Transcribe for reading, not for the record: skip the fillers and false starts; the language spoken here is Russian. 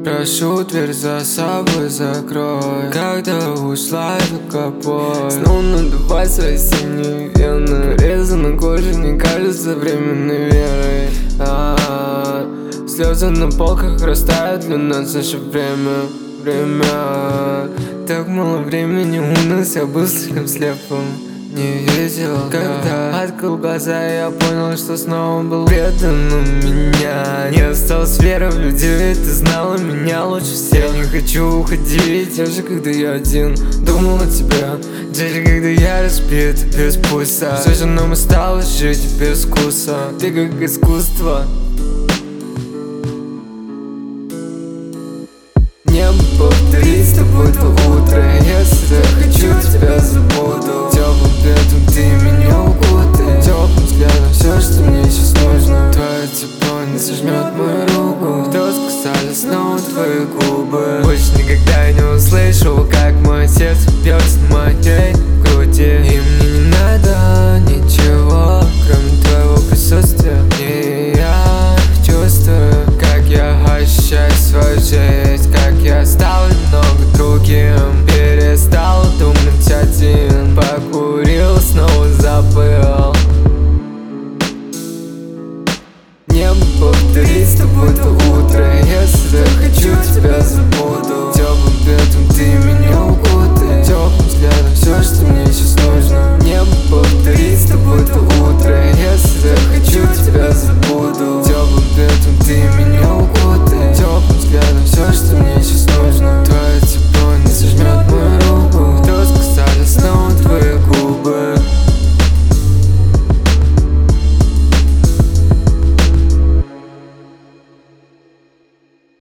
Прошу, дверь за собой закрой. Когда ушла, только бой. Снова надувай свои синие вены. Порезы на коже не кажется временной верой. Слезы на полках растают для нас наше время. Так мало времени у нас, я был слишком слепым. Не видел, когда открыл глаза, я понял, что снова был предан у меня. Не осталось веры в людей, ведь ты знала меня лучше всех. Я не хочу уходить, даже когда я один думал о тебе. Даже когда я разбит и без пульса, все же нам осталось жить без вкуса. Ты как искусство. Не повторить с тобой то утро. Если захочу, тебя забуду. Теплым летом ты меня укутай. Теплым взглядом все, что мне сейчас нужно. Твое тепло не сожмет мою руку. Кто сказали снова твои губы? Больше никогда не услышу, как мое сердце бьется на моей груди. И мне не надо ничего, кроме твоего присутствия. И я чувствую, как я ощущаю свою жизнь, как я стал немного другим. Перестал думать один, покурил, снова забыл. Не повторить с тобой то утро. Если захочу, тебя забуду. Теплым летом ты меня укутай. Теплым взглядом все, что мне сейчас нужно. Не повторить с тобой то утро. Если захочу,